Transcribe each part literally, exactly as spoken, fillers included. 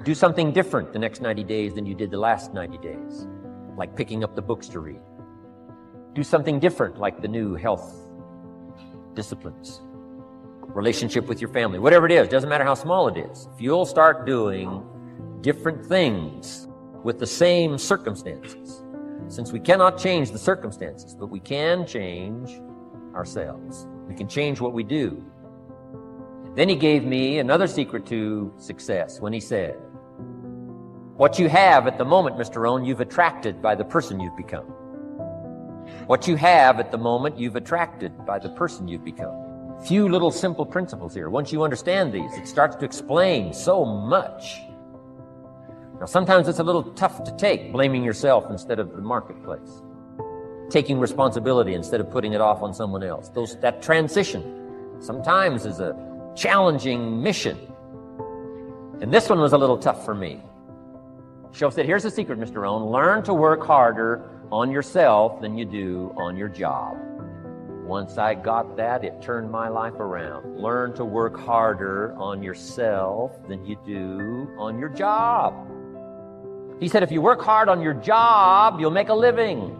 Do something different the next ninety days than you did the last ninety days, like picking up the books to read. Do something different, like the new health disciplines, relationship with your family, whatever it is, doesn't matter how small it is. If you'll start doing different things with the same circumstances, since we cannot change the circumstances, but we can change ourselves. We can change what we do. Then he gave me another secret to success when he said, what you have at the moment, Mister Rohn, you've attracted by the person you've become. What you have at the moment, you've attracted by the person you've become. Few little simple principles here. Once you understand these, it starts to explain so much. Now, sometimes it's a little tough to take, blaming yourself instead of the marketplace, taking responsibility instead of putting it off on someone else. Those, that transition sometimes is a challenging mission. And this one was a little tough for me. Shoaff said, here's the secret, Mister Rohn. Learn to work harder on yourself than you do on your job. Once I got that, it turned my life around. Learn to work harder on yourself than you do on your job. He said, if you work hard on your job, you'll make a living.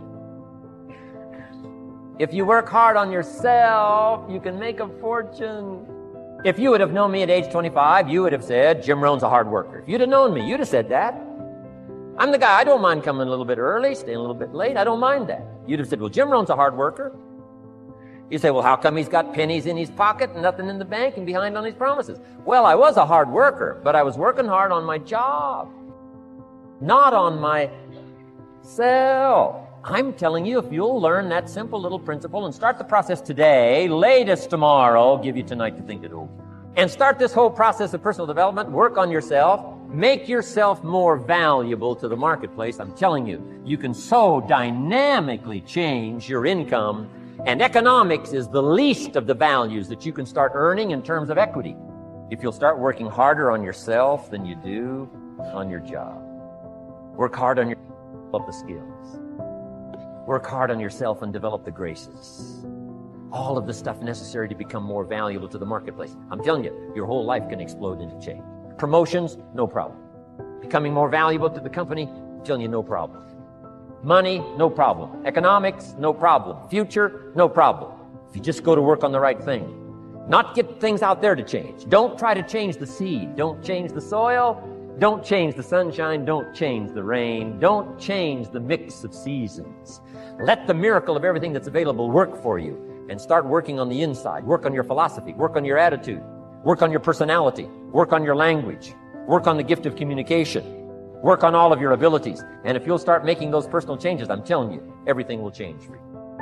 If you work hard on yourself, you can make a fortune. If you would have known me at age twenty-five, you would have said, Jim Rohn's a hard worker. If you'd have known me, you'd have said that. I'm the guy, I don't mind coming a little bit early, staying a little bit late. I don't mind that. You'd have said, well, Jim Rohn's a hard worker. You say, well, how come he's got pennies in his pocket and nothing in the bank and behind on his promises? Well, I was a hard worker, but I was working hard on my job, not on myself. I'm telling you, if you'll learn that simple little principle and start the process today, latest tomorrow, I'll give you tonight to think it over, and start this whole process of personal development, work on yourself, make yourself more valuable to the marketplace. I'm telling you, you can so dynamically change your income, and economics is the least of the values that you can start earning in terms of equity if you'll start working harder on yourself than you do on your job. Work hard on your develop the skills. Work hard on yourself and develop the graces. All of the stuff necessary to become more valuable to the marketplace. I'm telling you, your whole life can explode into change. Promotions, no problem. Becoming more valuable to the company, I'm telling you, no problem. Money, no problem. Economics, no problem. Future, no problem. If you just go to work on the right thing. Not get things out there to change. Don't try to change the seed. Don't change the soil. Don't change the sunshine. Don't change the rain. Don't change the mix of seasons. Let the miracle of everything that's available work for you, and start working on the inside. Work on your philosophy. Work on your attitude. Work on your personality. Work on your language. Work on the gift of communication. Work on all of your abilities. And if you'll start making those personal changes, I'm telling you, everything will change for you.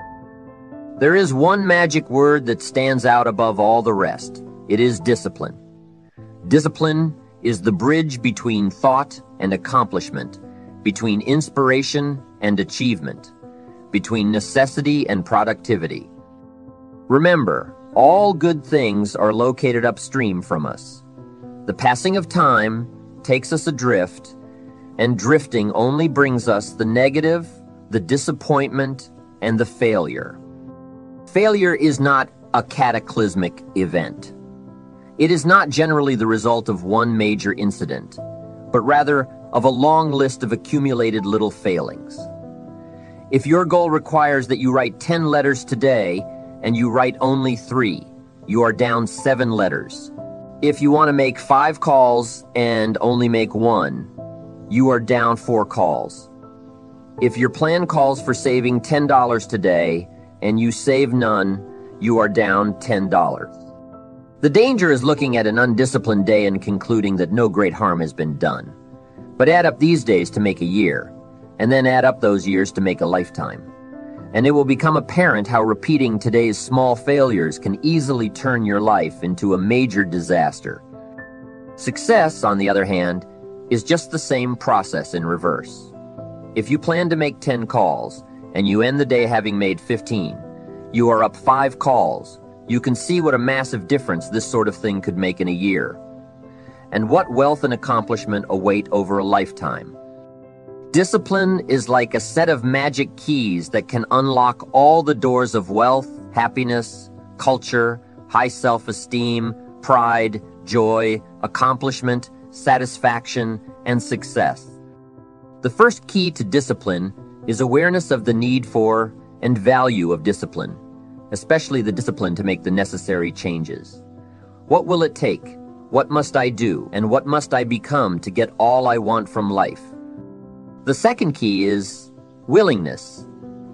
There is one magic word that stands out above all the rest. It is discipline. Discipline is the bridge between thought and accomplishment, between inspiration and achievement, between necessity and productivity. Remember, all good things are located upstream from us. The passing of time takes us adrift, and drifting only brings us the negative, the disappointment, and the failure. Failure is not a cataclysmic event. It is not generally the result of one major incident, but rather of a long list of accumulated little failings. If your goal requires that you write ten letters today, and you write only three, you are down seven letters. If you want to make five calls and only make one, you are down four calls. If your plan calls for saving ten dollars today and you save none, you are down ten dollars. The danger is looking at an undisciplined day and concluding that no great harm has been done. But add up these days to make a year, and then add up those years to make a lifetime. And it will become apparent how repeating today's small failures can easily turn your life into a major disaster. Success, on the other hand, is just the same process in reverse. If you plan to make ten calls, and you end the day having made fifteen, you are up five calls. You can see what a massive difference this sort of thing could make in a year, and what wealth and accomplishment await over a lifetime. Discipline is like a set of magic keys that can unlock all the doors of wealth, happiness, culture, high self-esteem, pride, joy, accomplishment, satisfaction, and success. The first key to discipline is awareness of the need for and value of discipline, especially the discipline to make the necessary changes. What will it take? What must I do? And what must I become to get all I want from life? The second key is willingness.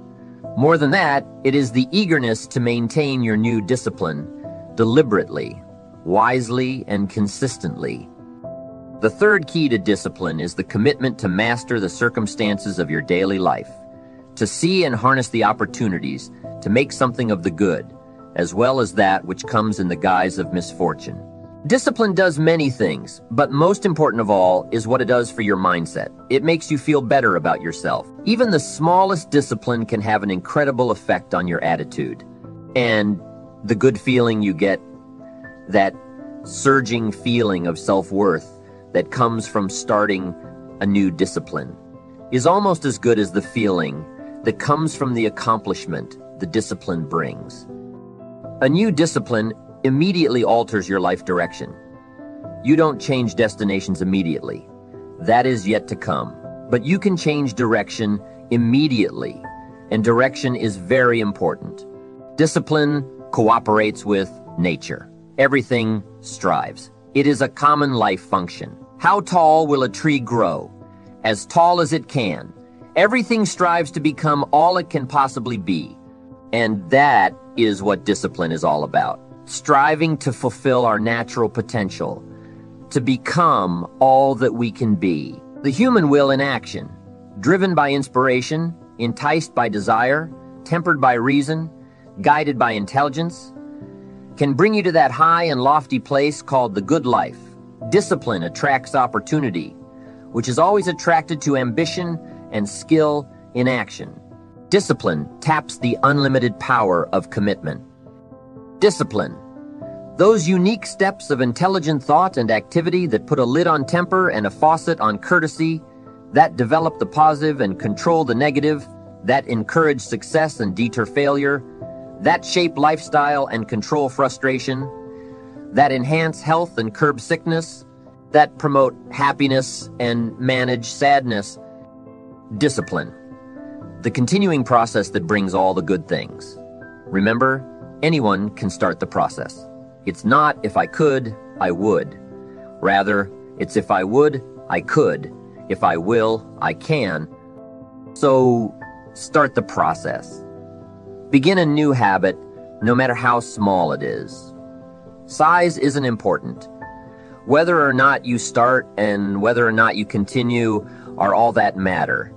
More than that, it is the eagerness to maintain your new discipline deliberately, wisely, and consistently. The third key to discipline is the commitment to master the circumstances of your daily life, to see and harness the opportunities to make something of the good, as well as that which comes in the guise of misfortune. Discipline does many things, but most important of all is what it does for your mindset. It makes you feel better about yourself. Even the smallest discipline can have an incredible effect on your attitude. And the good feeling you get, that surging feeling of self-worth that comes from starting a new discipline, is almost as good as the feeling that comes from the accomplishment the discipline brings. A new discipline immediately alters your life direction. You don't change destinations immediately. That is yet to come. But you can change direction immediately, and direction is very important. Discipline cooperates with nature. Everything strives. It is a common life function. How tall will a tree grow? As tall as it can. Everything strives to become all it can possibly be. And that is what discipline is all about. Striving to fulfill our natural potential, to become all that we can be. The human will in action, driven by inspiration, enticed by desire, tempered by reason, guided by intelligence, can bring you to that high and lofty place called the good life. Discipline attracts opportunity, which is always attracted to ambition and skill in action. Discipline taps the unlimited power of commitment. Discipline. Those unique steps of intelligent thought and activity that put a lid on temper and a faucet on courtesy, that develop the positive and control the negative, that encourage success and deter failure, that shape lifestyle and control frustration, that enhance health and curb sickness, that promote happiness and manage sadness. Discipline. The continuing process that brings all the good things. Remember, anyone can start the process. It's not if I could, I would. Rather, it's if I would, I could. If I will, I can. So, start the process. Begin a new habit, no matter how small it is. Size isn't important. Whether or not you start and whether or not you continue are all that matter.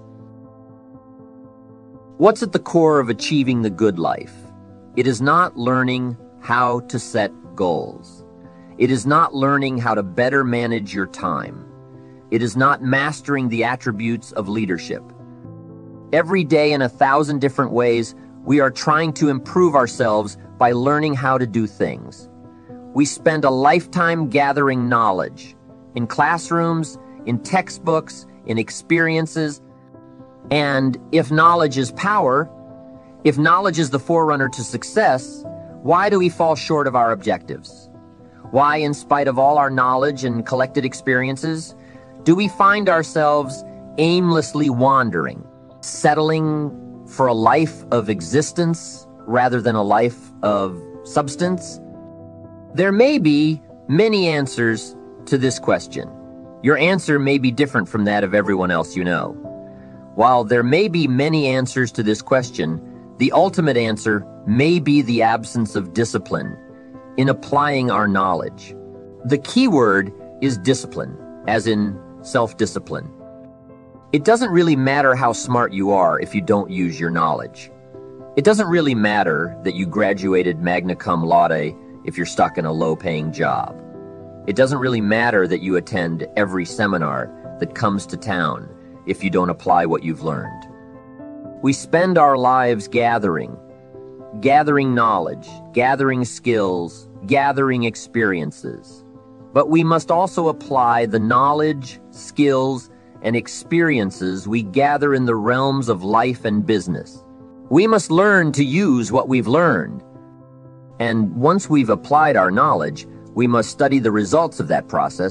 What's at the core of achieving the good life? It is not learning how to set goals. It is not learning how to better manage your time. It is not mastering the attributes of leadership. Every day in a thousand different ways, we are trying to improve ourselves by learning how to do things. We spend a lifetime gathering knowledge in classrooms, in textbooks, in experiences. And if knowledge is power, if knowledge is the forerunner to success, why do we fall short of our objectives? Why, in spite of all our knowledge and collected experiences, do we find ourselves aimlessly wandering, settling for a life of existence rather than a life of substance? There may be many answers to this question. Your answer may be different from that of everyone else you know. While there may be many answers to this question, the ultimate answer may be the absence of discipline in applying our knowledge. The key word is discipline, as in self-discipline. It doesn't really matter how smart you are if you don't use your knowledge. It doesn't really matter that you graduated magna cum laude if you're stuck in a low-paying job. It doesn't really matter that you attend every seminar that comes to town if you don't apply what you've learned. We spend our lives gathering, gathering knowledge, gathering skills, gathering experiences. But we must also apply the knowledge, skills, and experiences we gather in the realms of life and business. We must learn to use what we've learned. And once we've applied our knowledge, we must study the results of that process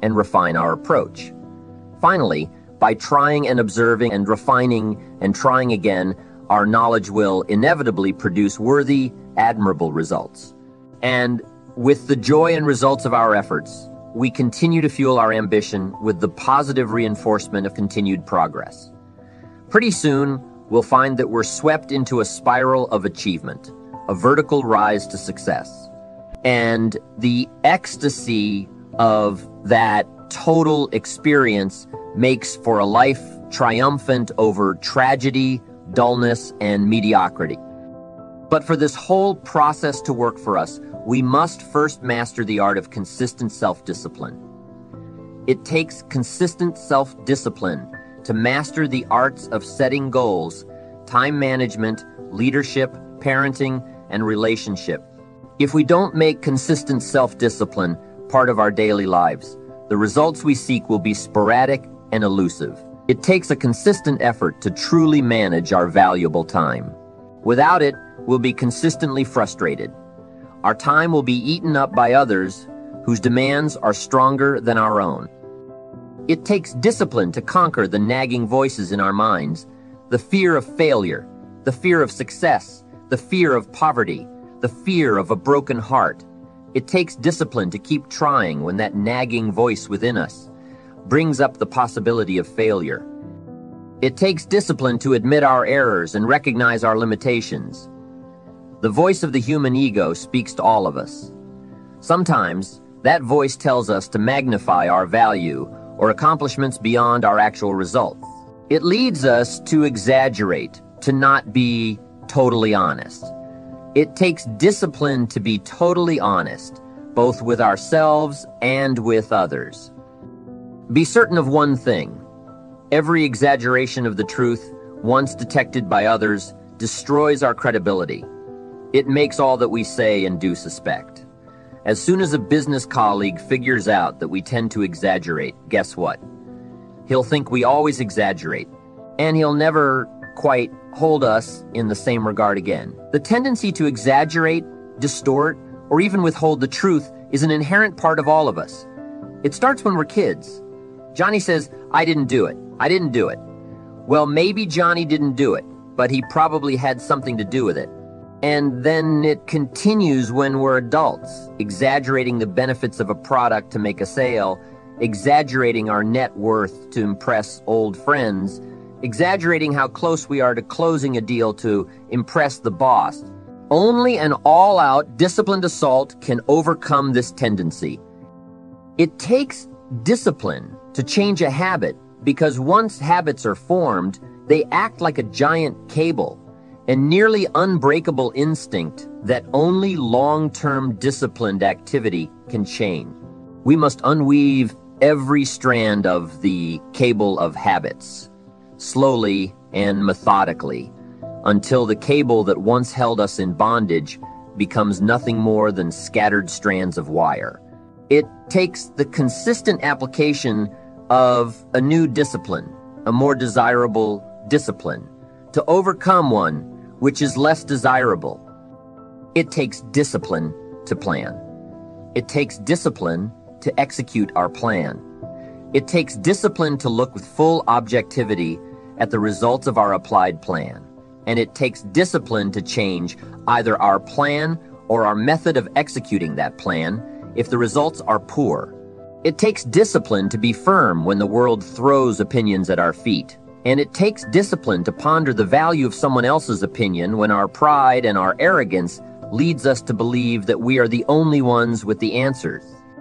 and refine our approach. Finally, by trying and observing and refining and trying again, our knowledge will inevitably produce worthy, admirable results. And with the joy and results of our efforts, we continue to fuel our ambition with the positive reinforcement of continued progress. Pretty soon, we'll find that we're swept into a spiral of achievement, a vertical rise to success. And the ecstasy of that total experience makes for a life triumphant over tragedy, dullness, and mediocrity. But for this whole process to work for us, we must first master the art of consistent self-discipline. It takes consistent self-discipline to master the arts of setting goals, time management, leadership, parenting, and relationship. If we don't make consistent self-discipline part of our daily lives, the results we seek will be sporadic and elusive. It takes a consistent effort to truly manage our valuable time. Without it, we'll be consistently frustrated. Our time will be eaten up by others whose demands are stronger than our own. It takes discipline to conquer the nagging voices in our minds, the fear of failure, the fear of success, the fear of poverty, the fear of a broken heart. It takes discipline to keep trying when that nagging voice within us brings up the possibility of failure. It takes discipline to admit our errors and recognize our limitations. The voice of the human ego speaks to all of us. Sometimes, that voice tells us to magnify our value or accomplishments beyond our actual results. It leads us to exaggerate, to not be totally honest. It takes discipline to be totally honest, both with ourselves and with others. Be certain of one thing. Every exaggeration of the truth, once detected by others, destroys our credibility. It makes all that we say and do suspect. As soon as a business colleague figures out that we tend to exaggerate, guess what? He'll think we always exaggerate, and he'll never quite hold us in the same regard again. The tendency to exaggerate, distort, or even withhold the truth is an inherent part of all of us. It starts when we're kids. Johnny says, "I didn't do it. I didn't do it." Well, maybe Johnny didn't do it, but he probably had something to do with it. And then it continues when we're adults, exaggerating the benefits of a product to make a sale, exaggerating our net worth to impress old friends, exaggerating how close we are to closing a deal to impress the boss. Only an all-out, disciplined assault can overcome this tendency. It takes discipline to change a habit because once habits are formed, they act like a giant cable, a nearly unbreakable instinct that only long-term disciplined activity can change. We must unweave every strand of the cable of habits, slowly and methodically, until the cable that once held us in bondage becomes nothing more than scattered strands of wire. It takes the consistent application of a new discipline, a more desirable discipline, to overcome one which is less desirable. It takes discipline to plan. It takes discipline to execute our plan. It takes discipline to look with full objectivity at the results of our applied plan. And it takes discipline to change either our plan or our method of executing that plan if the results are poor. It takes discipline to be firm when the world throws opinions at our feet. And it takes discipline to ponder the value of someone else's opinion when our pride and our arrogance leads us to believe that we are the only ones with the answers.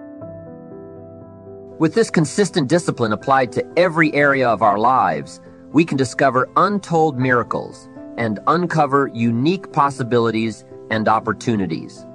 With this consistent discipline applied to every area of our lives, we can discover untold miracles and uncover unique possibilities and opportunities.